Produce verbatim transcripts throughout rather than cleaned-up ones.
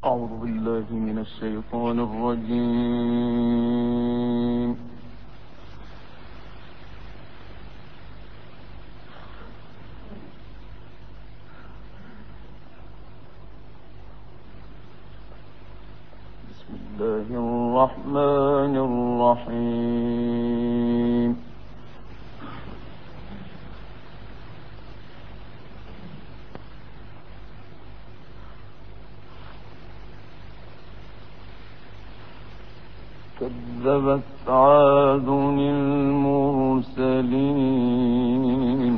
أعوذ بالله من الشيطان الرجيم. بسم الله الرحمن الرحيم. كذبت عاد المرسلين.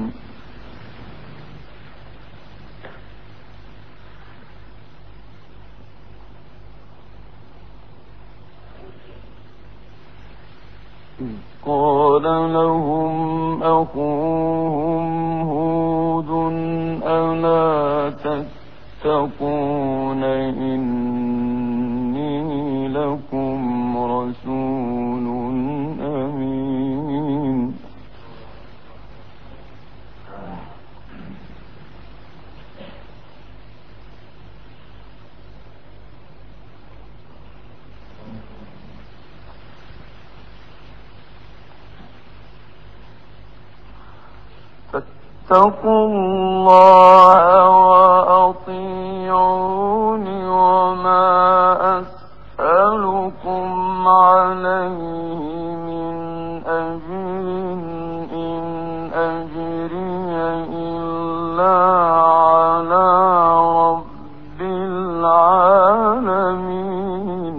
إذ قال لهم أخوهم هود ألا تتقون إني لكم رسول أمين. فاتقوا الله وأطيعون وما أسألكم عليه من أجر إن أجري إلا على رب العالمين.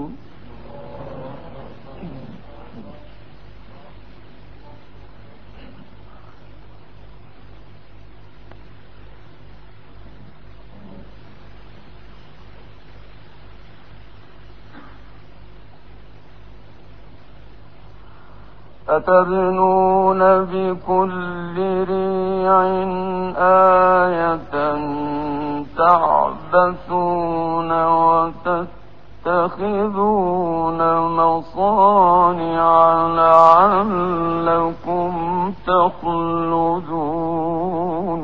أتبنون بكل ريع آية تعبثون وتتخذون مصانع لعلكم تخلدون.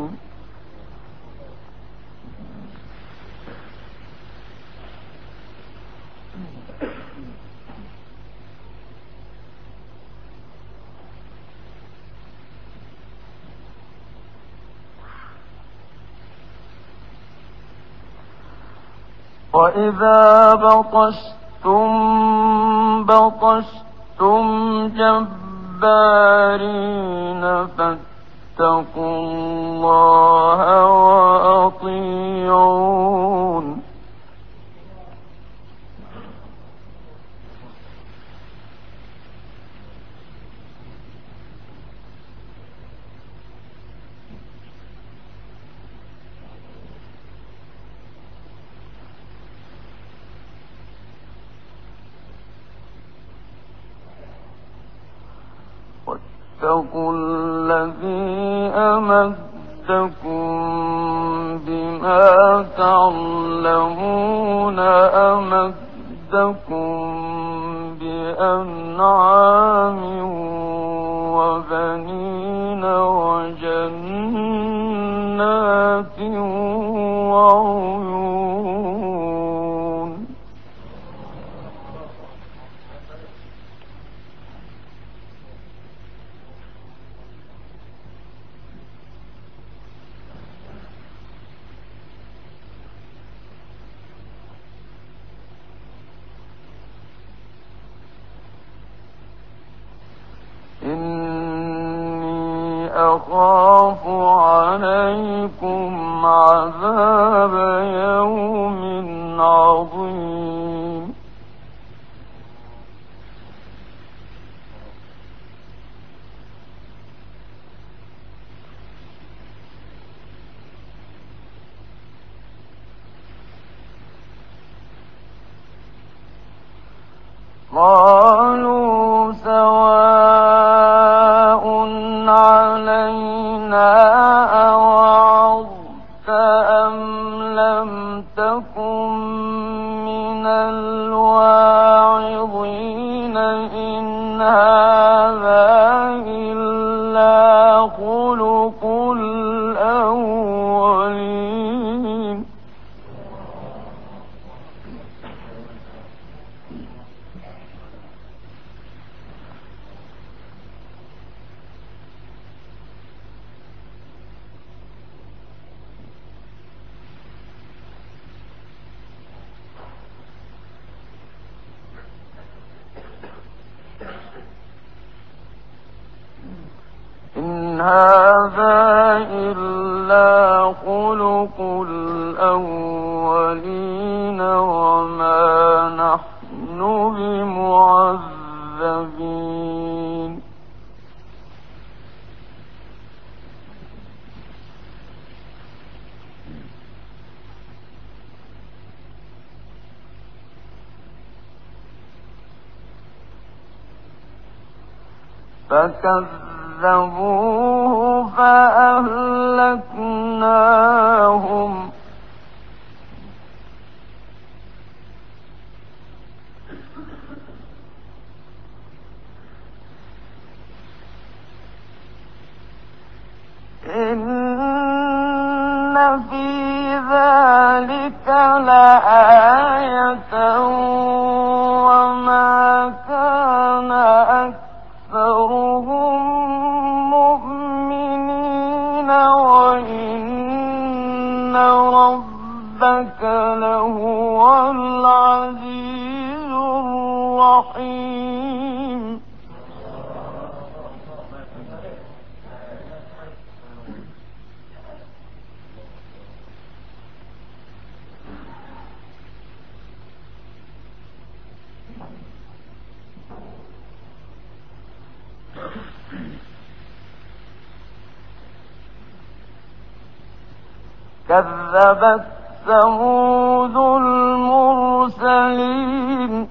وإذا بطشتم بطشتم جبارين فاتقوا الله وأطيعون. واتقوا الذي أمدكم بما تعلمون أمدكم بأنعام وبنين وجنات وعيون. إني أخاف عليكم عذاب يوم عظيم. قالوا سواء علينا أوعظت أم لم تكن من الواعظين إن هذا إلا خلق الأولين. هذا إلا خلق الأولين وما نحن بمعذبين فكذبوه فأهلكناهم إن في ذلك لآية وما كان أكثرهم مؤمنين وإن ربك لهو العزيز الرحيم كذبت ثمود المرسلين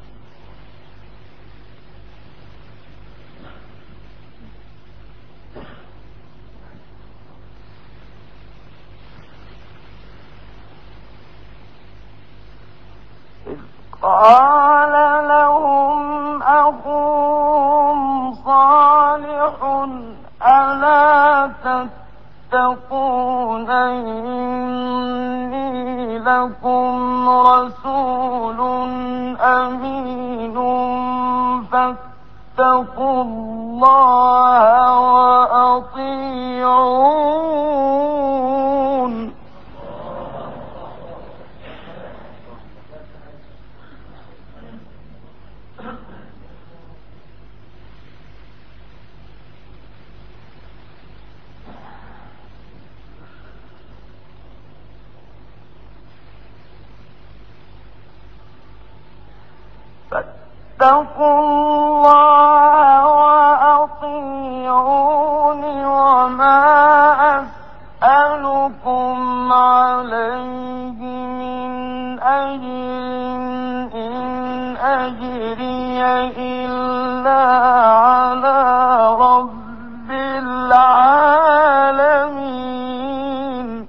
إذ قال لهم أخوهم صالح ألا تتقون إني لكم رسول أمين فاتقوا الله وأطيعون فاتقوا الله وأطيعون وما أسألكم عليه من أجر إن أجري إلا على رب العالمين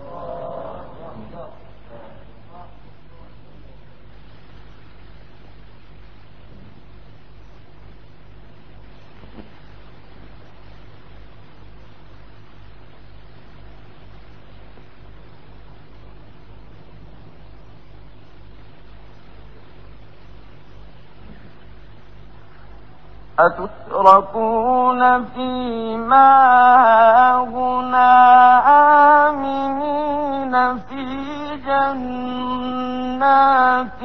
أتتركون فيما هاهنا آمنين في جنات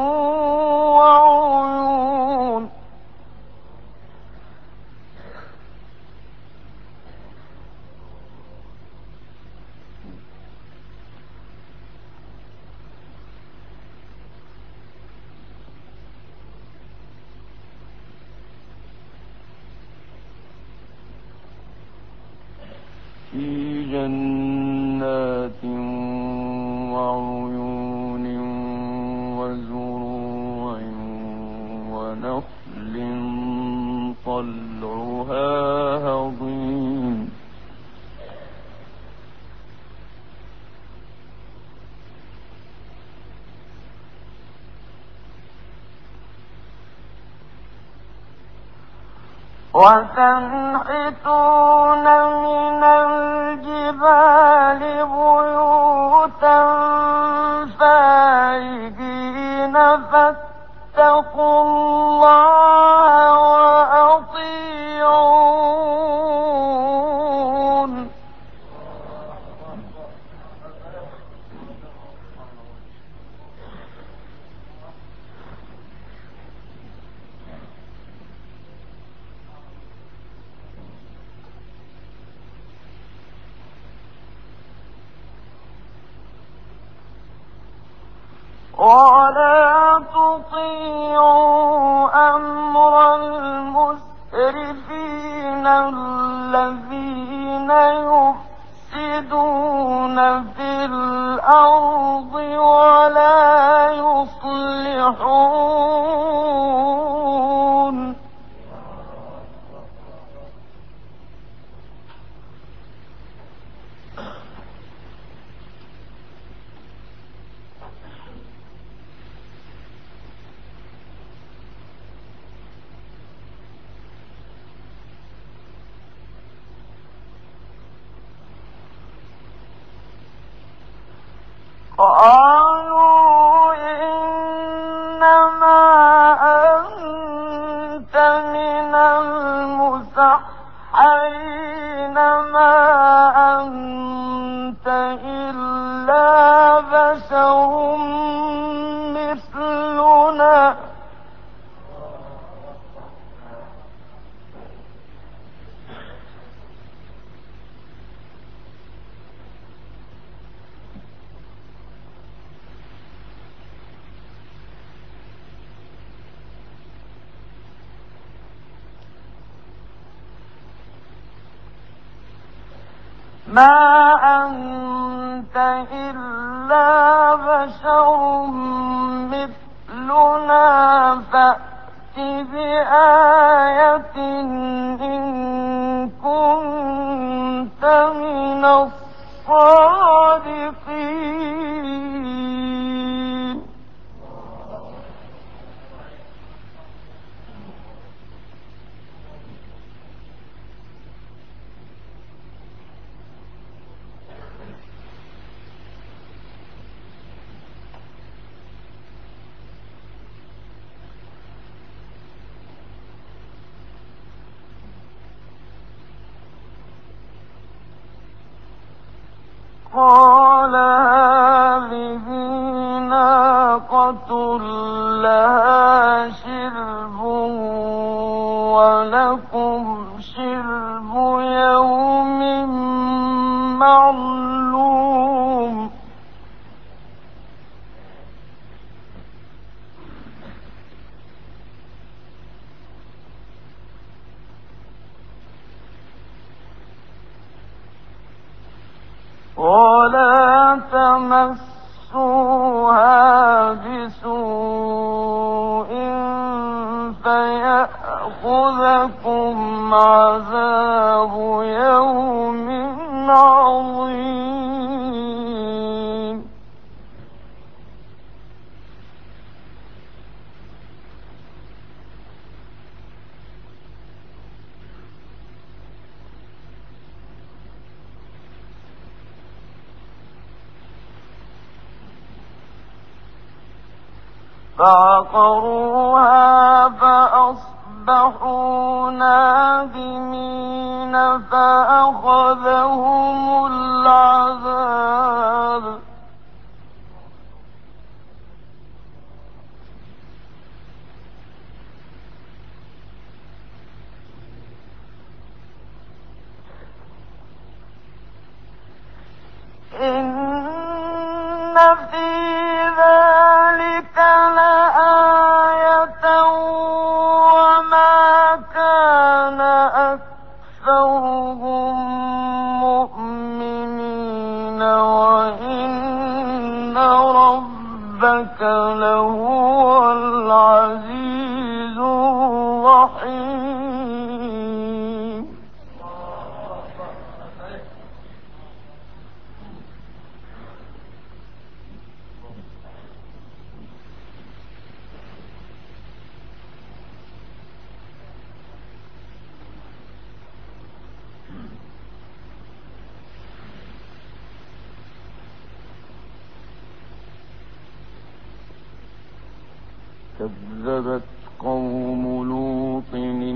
وعيون في جنات وعيون وزروع ونخل طلعها هضيم وتنحتون من الجبال بيوتا فارهين فاتقوا الله وأطيعون ولا تطيعوا أمر المسرفين الذين يفسدون في الأرض ولا يصلحون. قالوا إنما أنت من المسحرين ما أنت إلا بشر مثلنا ما أنت إلا بشر مثلنا فأت بآية إن كنت من الصادقين. قال هذه ناقة لها شرب ولكم شرب يوم معلوم. ولا تمسوها بسوء فيأخذكم عذاب يوم عظيم. فعقروها فأصبحوا نادمين فأخذهم العذاب. إن في ذلك لآية وما كان أكثرهم مؤمنين وإن ربك لهو العزيز الرحيم. كذبت قوم لوط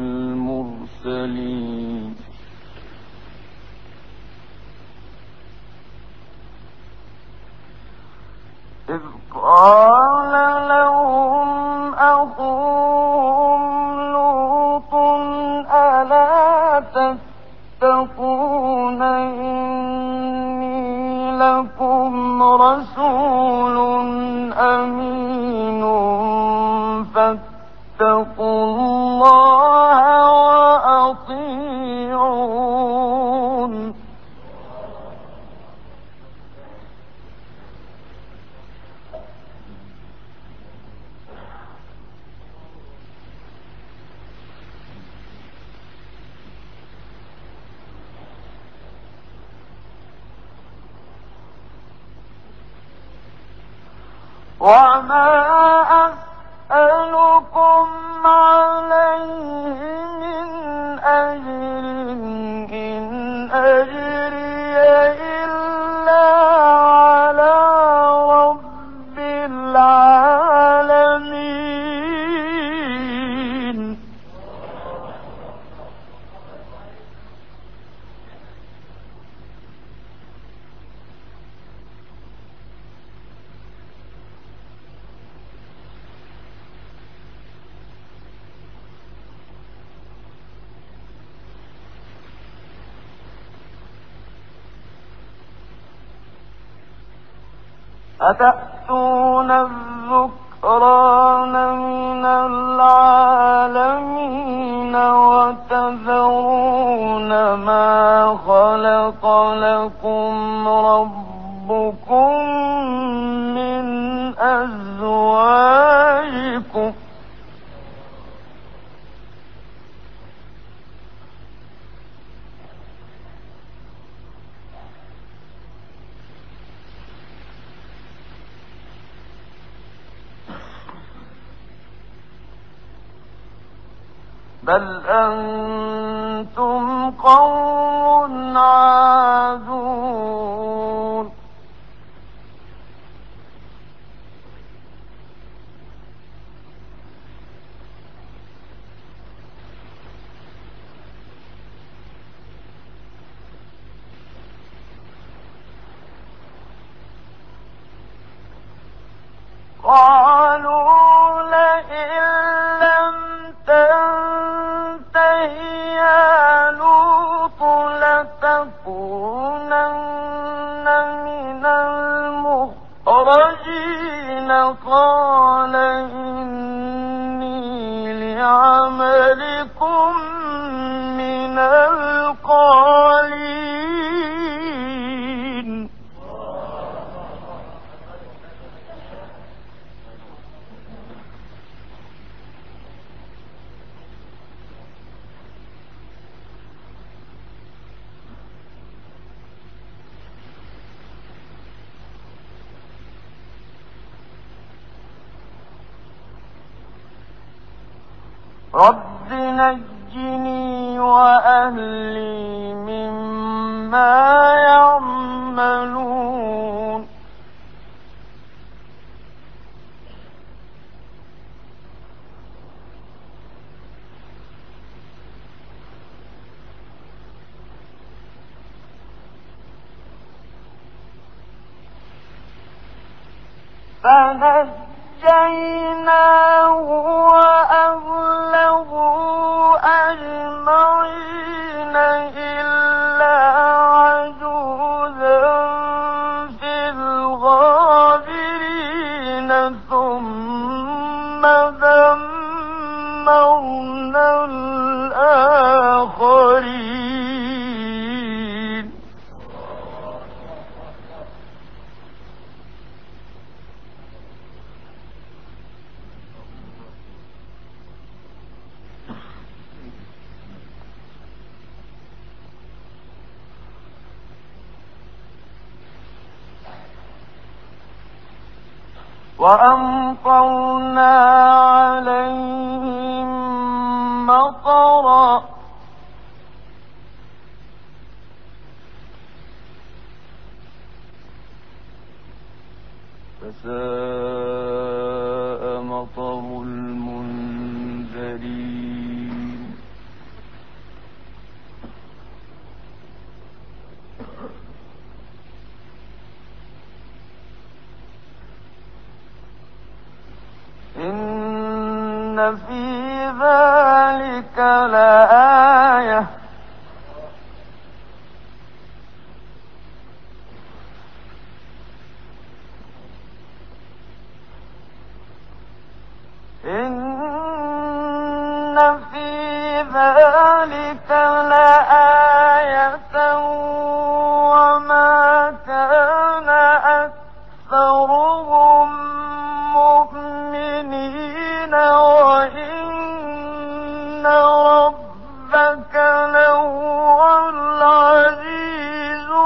المرسلين. إذ قال لهم أخوهم لوط ألا تتقون إني لكم رسول أمين فاتقوا الله وأطيعون وما أسألكم عليه من أجر إن أجري إلا على رب العالمين أتأتون الذكران من العالمين وتذرون ما خلق لكم ربكم من أزواجكم بل أنتم قوم عادون قالوا لئن لم تنته يا لوط لتكونن من المخرجين قال إني لعملكم من القالين رب نجني وأهلي مما يعملون فنجيناه وأهله أجمعين إلا عجوزا في الغابرين ثم دمرنا الآخرين وأمطرنا عليهم مطرا فساء مطر المنذرين إن في ذلك لآية إن في ذلك لآية وما كان أكثرهم مؤمنين وإن ربك لهو العزيز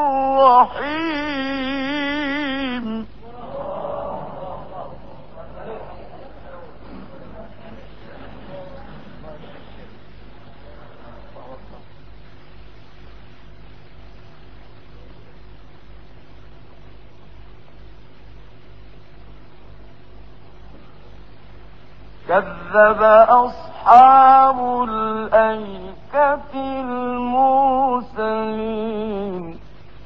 الرحيم. كذب أصحاب الأيكة المرسلين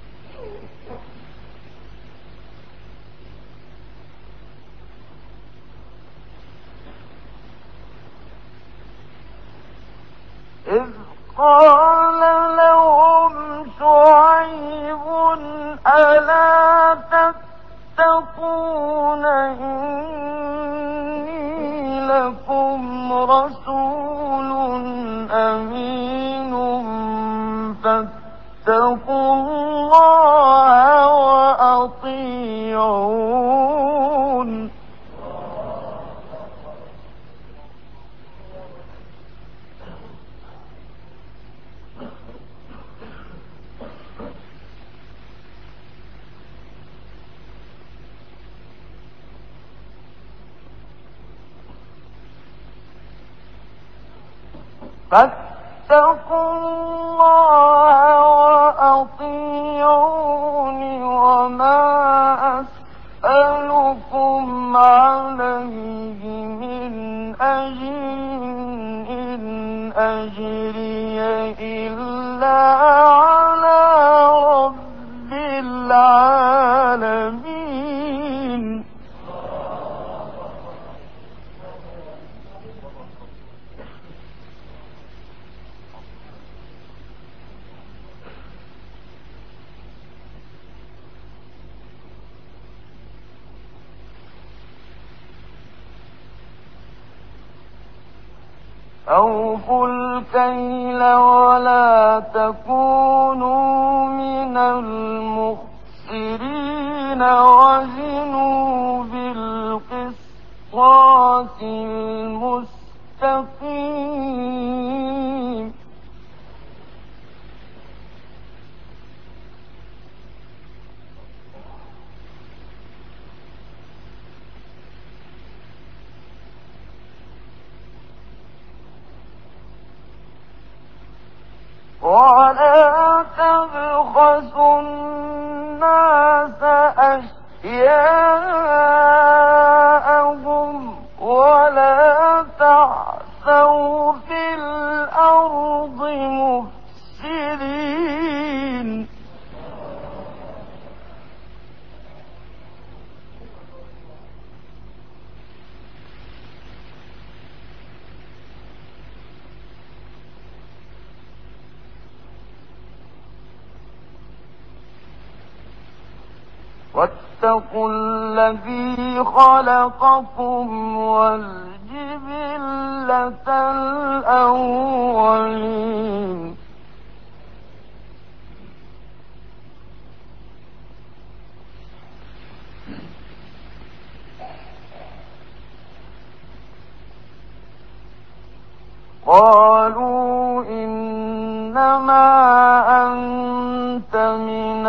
إذ قال لهم شعيب ألا تتقون إني لكم رسول أمين فاتقوا الله وأطيعون. فاتقوا الله وأطيعون وما أسألكم عليه من أجر إن أجري إلا على رب العالمين. أوفوا الكيل ولا تكونوا من المخسرين وزنوا بالقسطاس المستقيم. ولا تبخسوا الناس أشياءهم ولا تعثوا في الأرض مفسدين. واتقوا الذي خلقكم والجبلة الأولين. قالوا إنما أنت من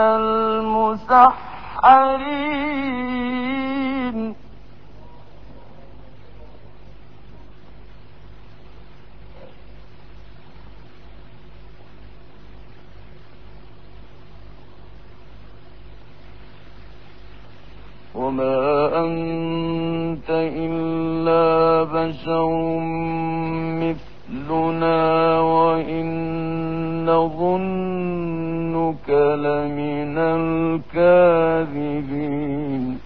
المسحرين. وما أنت إلا بشر مثلنا وإن نظنك لمن الكاذبين.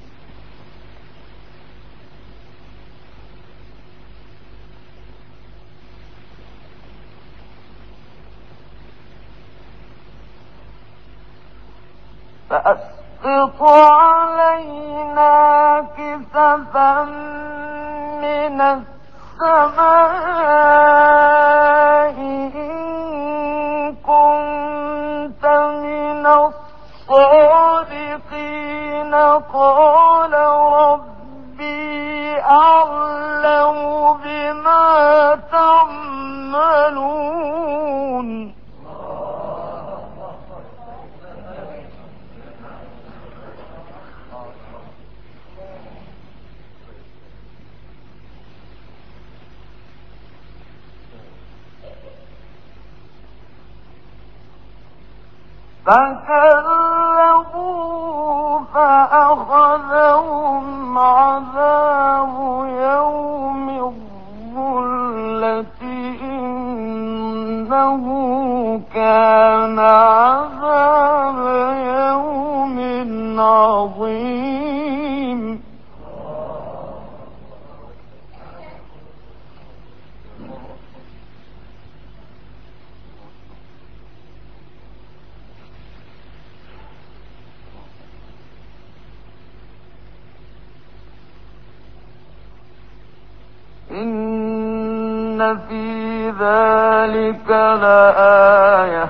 فأسقط علينا كسفا من السماء إن كنت من الصادقين قال ربي أعلم بما تعملون فكذبوا فأخذهم عذاب يوم الظلة إنه كان عذاب يوم عظيم إن في ذلك لآية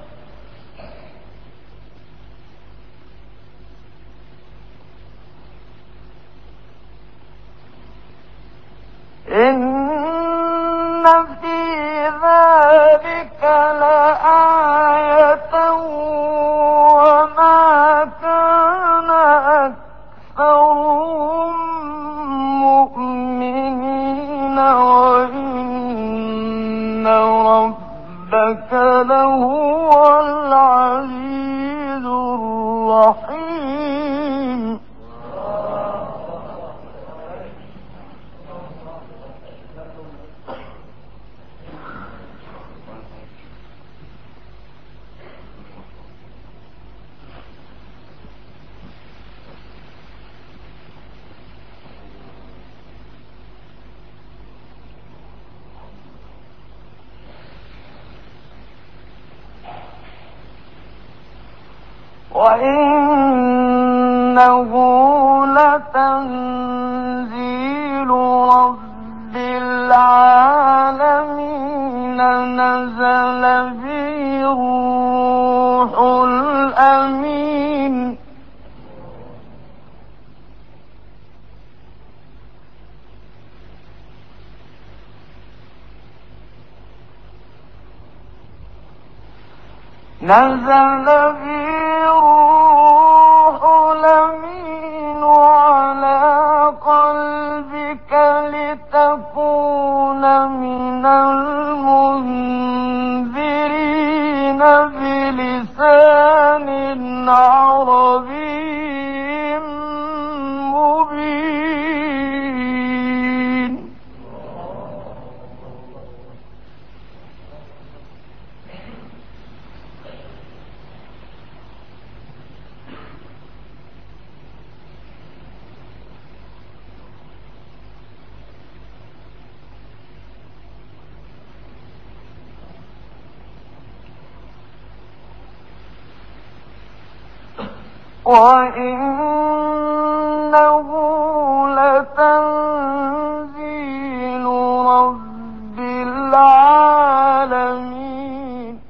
إن في ذلك لآية وما كان أكثرهم مؤمنين وإن ربك لهو العزيز الرحيم وإنه لتنزيل رب العالمين نزل به الروح الأمين نزل به الروح الأمين على قلبك لتكون من المنذرين بلسان عربي مبين وإنه لتنزيل رب العالمين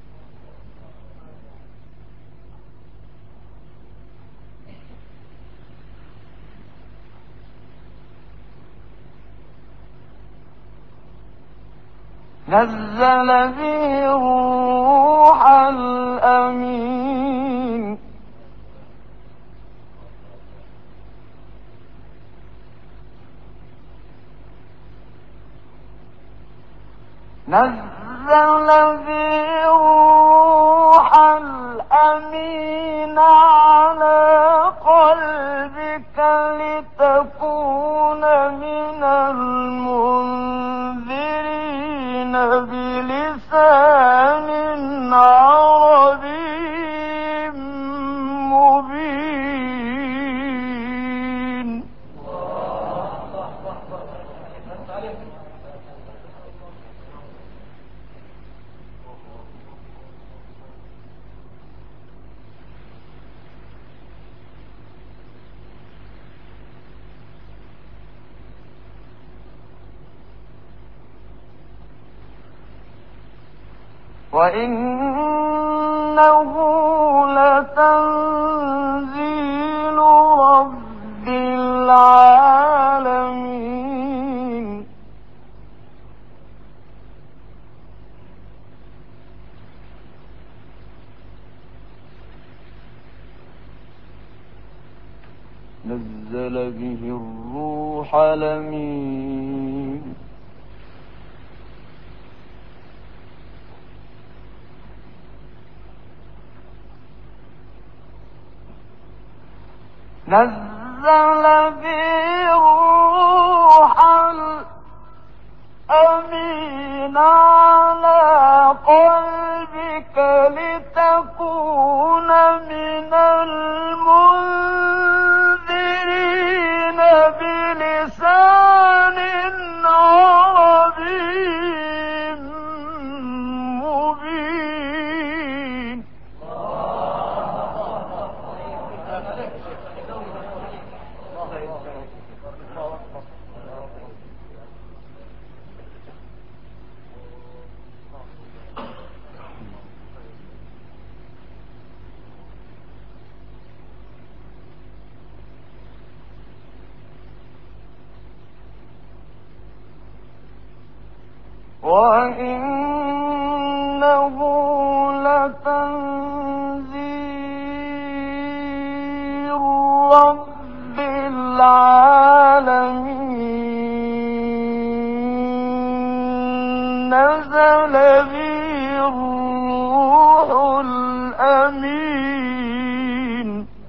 نزل به الروح الأمين نزل به الروح الأمين على قلبك لتكون من المنذرين بلسان عربي مبين وإنه لتنزيل رب العالمين نزل به الروح الأمين نزل به الروح الأمين على قلبك لتكون من المنذرين بلسان عربي مبين وإنه لتنزيل رب العالمين نزل به الروح الأمين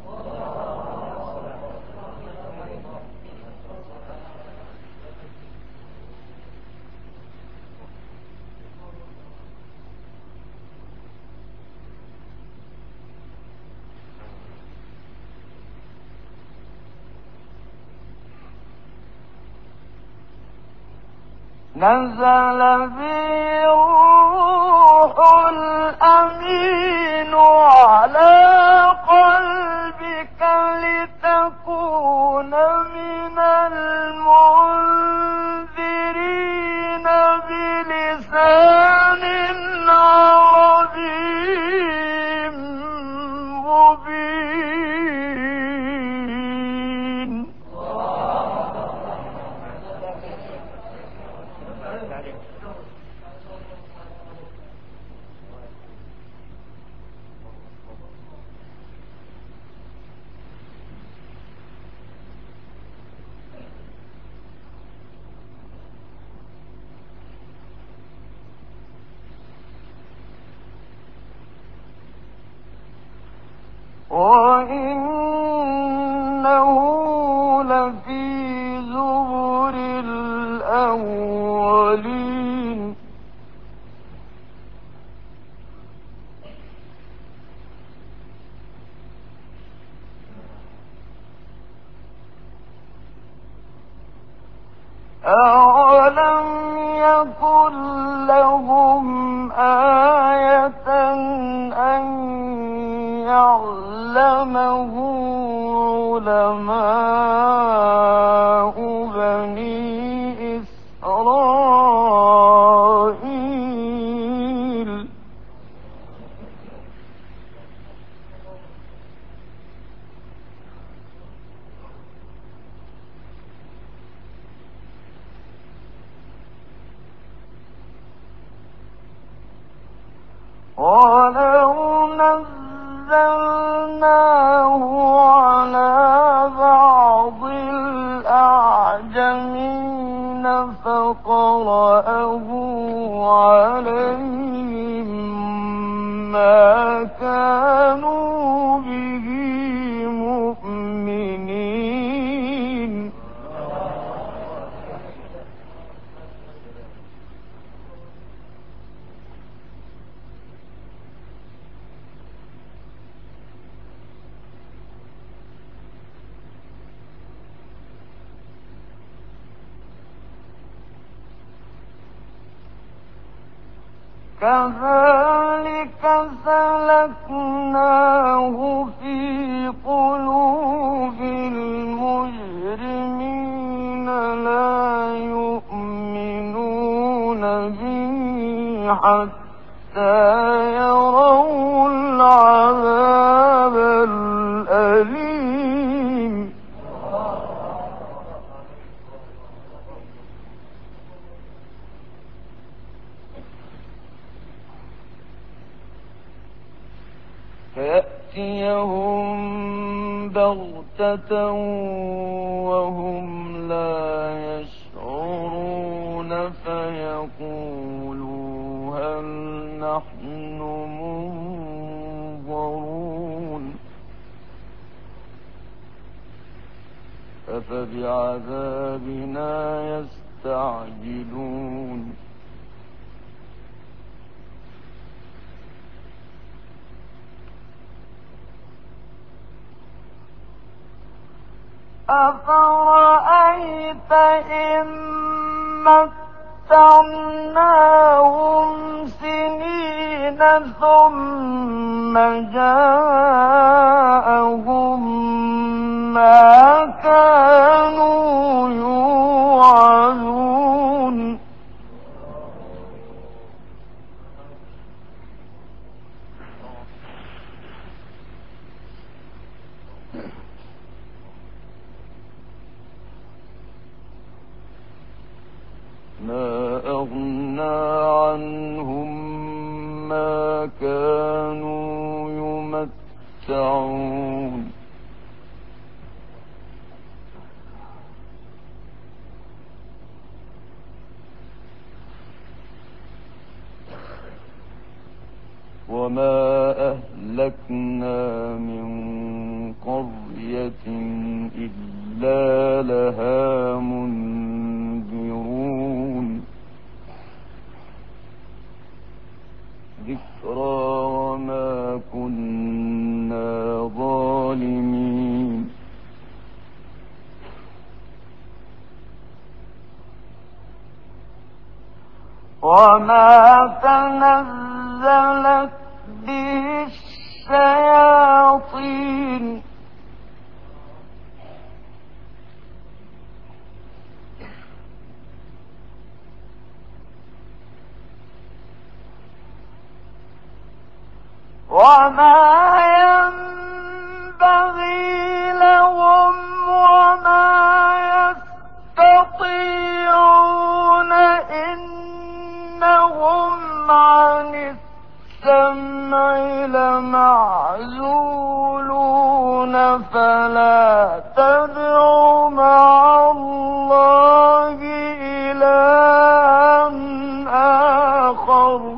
نزل به الروح الأمين على قلبك لتكون من المنذرين بلسان عربي مبين وإنه لفي زبر الأولين أولم يكن لهم آية أن يعلمه علماء بني إسرائيل ولو نزلناه على بعض الأعجمين فقرأه عليهم ما كانوا به مؤمنين كذلك سلكناه في قلوب المجرمين لا يؤمنون به حتى يروا العذاب الأليم فيأتيهم بغتة وهم لا يشعرون فيقولوا هل نحن منظرون أفبعذابنا يستعجلون أفرأيت إن متعناهم سنين ثم جاءهم ما كانوا يوعدون ما أغنى عنهم ما كانوا يمتعون وما أهلكنا من قرية إلا لها منذرون ذكرى وما كنا ظالمين وما تنزلت به الشياطين وما ينبغي لهم وما يستطيعون إنهم عن السمع لمعزولون فلا تدع مع الله إلها آخر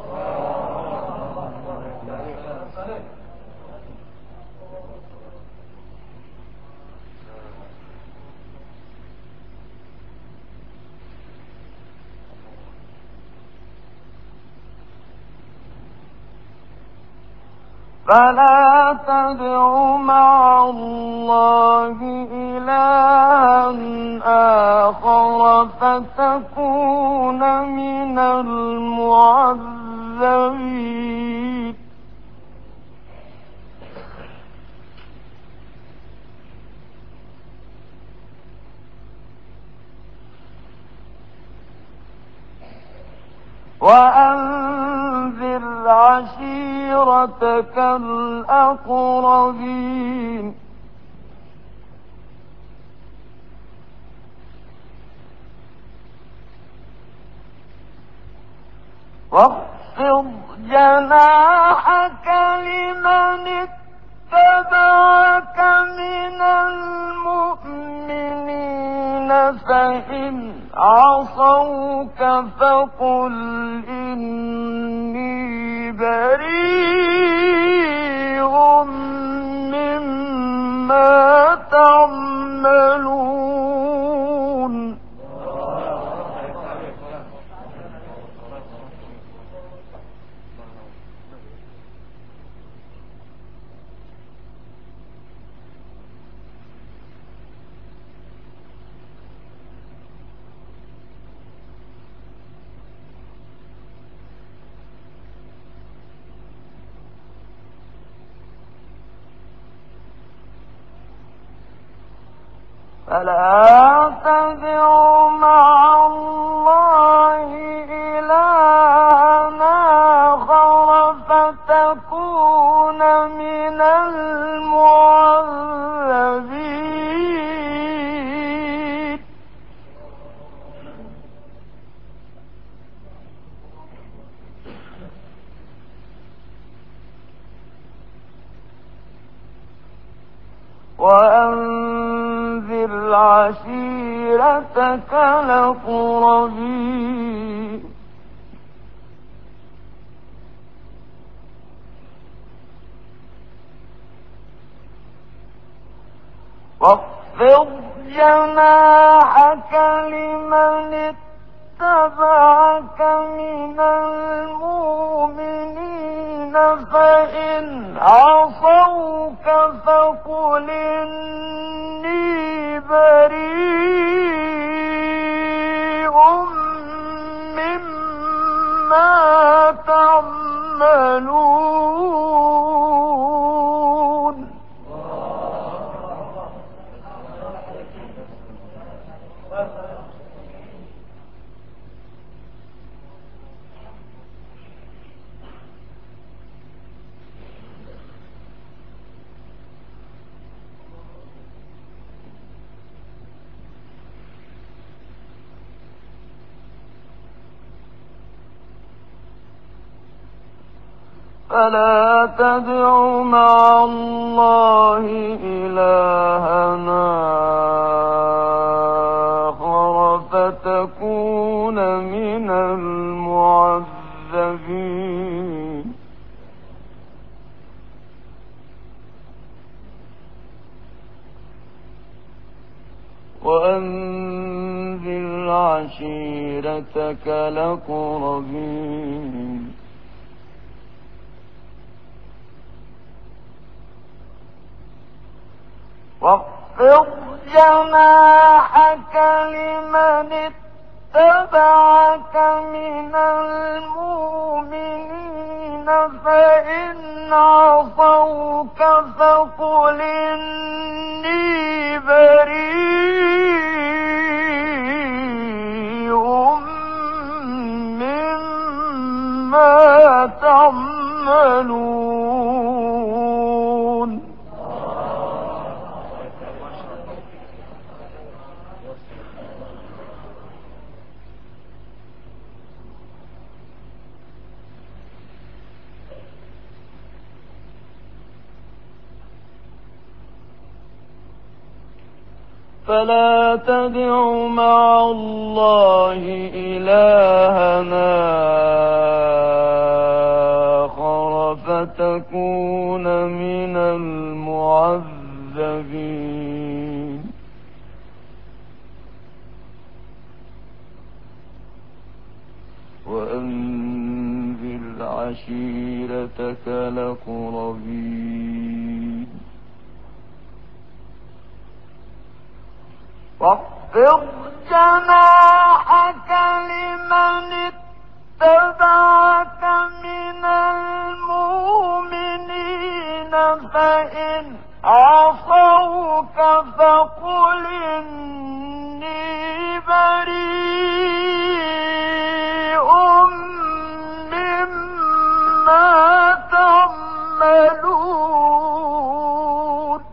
فلا تدع مع الله إلها آخر فتكون من المعذبين وأنذر عشيرتك الأقربين واخفض جناحك لمن اتبعك من المؤمنين فإن عصوك فقل إني بريء مما تعملون فلا تدع مع الله إلها وأنذر عشيرتك الأقربين واخفض جناحك لمن اتبعك من المؤمنين فإن عصوك فقل إني بريء مما تعملون فلا تدع مع الله إلهنا آخر فتكون من المعذبين وأنذر عشيرتك الأقربين واخفض جناحك لمن اتبعك من المؤمنين فإن عصوك فقل إني بريء مما تعملون فلا تدع مع الله إلهنا آخر فتكون من المعذبين وأنذر عشيرتك الأقربين واخفض جناحك لمن اتبعك من المؤمنين فإن عصوك فقل إني بريء مما تعملون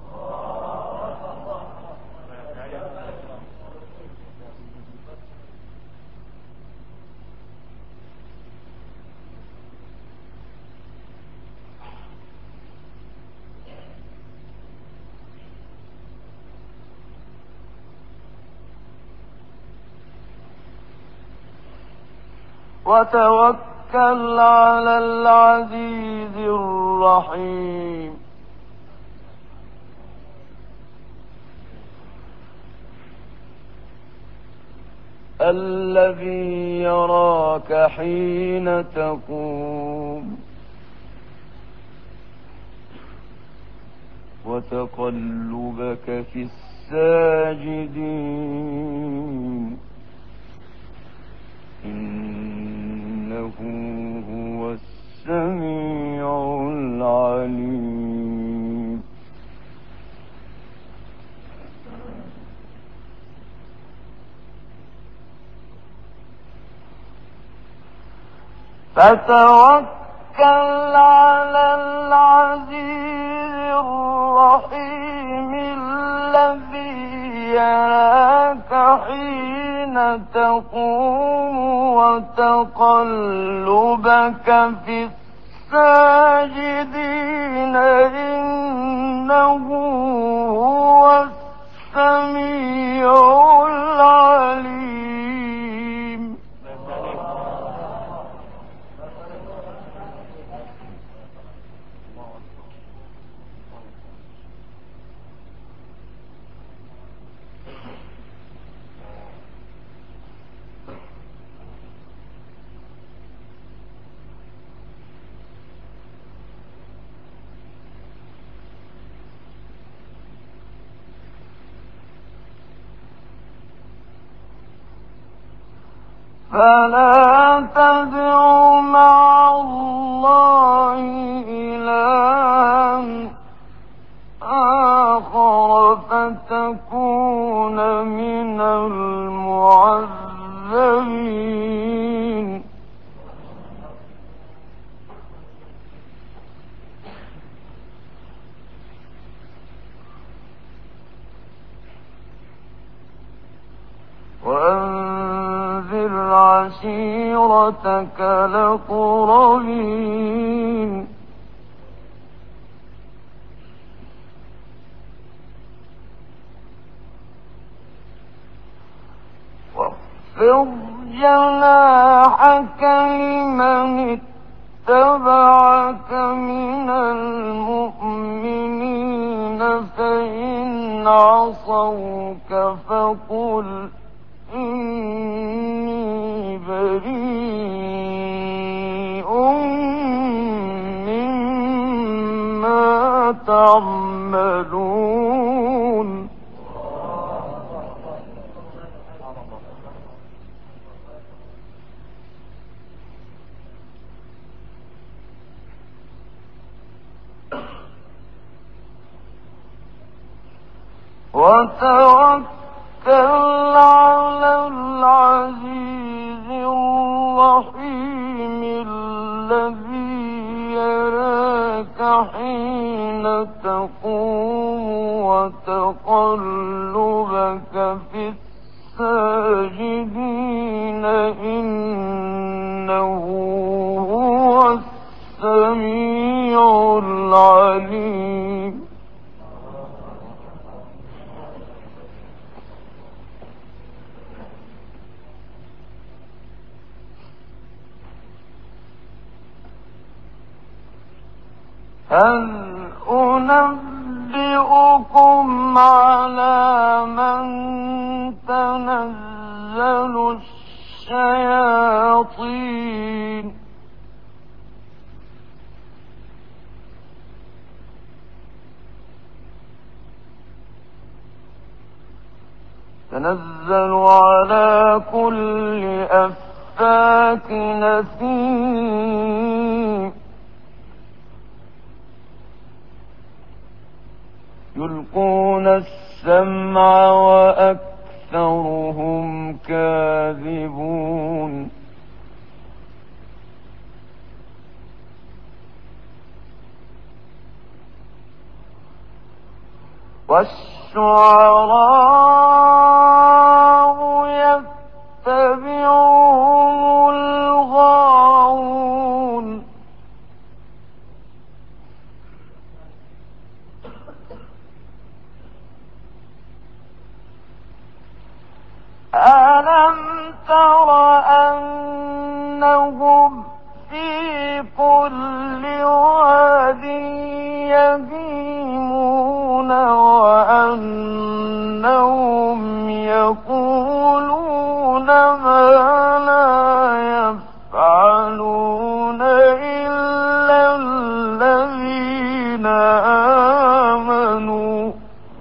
وتوكل على العزيز الرحيم الذي يراك حين تقوم وتقلبك في الساجدين إنه هو السميع العليم فتوكل على العزيز الرحيم الذي يراك حين تقوم وتقلبك في الساجدين إنه هو السميع العليم. فلا تدع مع الله إلها آخر فتكون من المعذبين. وأنذر عشيرتك الأقربين. واخفض جناحك لمن اتبعك من المؤمنين فإن عصوك فقل إني بريء مما تعملون. وتوكل على العزيز الرحيم الذي يراك حين تقوم وتقلبك في الساجدين إنه هو السميع العليم. هل أنبئكم على من تنزل الشياطين؟ تنزل على كل أفاك نثيم يلقون السمع وأكثرهم كاذبون. والشعراء يتبعهم الغاوون. ألم تر أنهم في كل واد يهيمون وأنهم يقولون ما لا يفعلون إلا الذين آمنوا.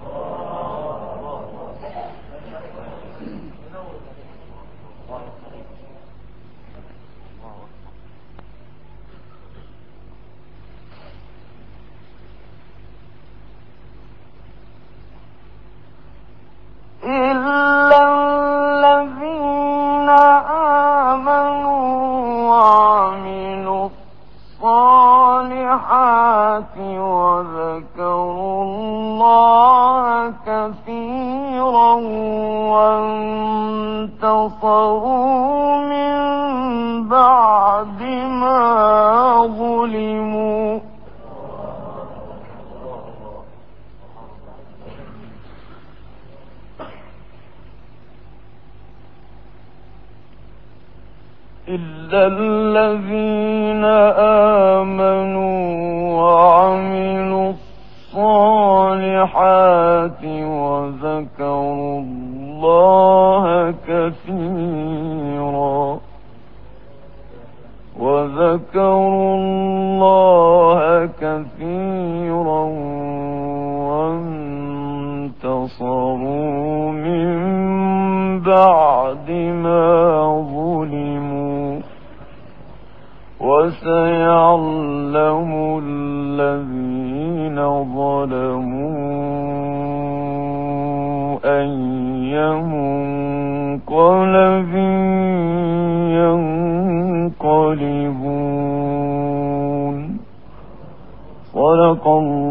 إلا الذين آمنوا وعملوا الصالحات وذكروا الله كثيرا وانتصروا من بعد ما ظلموا إلا الذين آمنوا وعملوا الصالحات وذكروا الله كثيرا وذكروا الله كثيرا وانتصروا من بعد ما ظلموا وسيعلم الذين ظلموا أي منقلب ينقلبون. صدق الله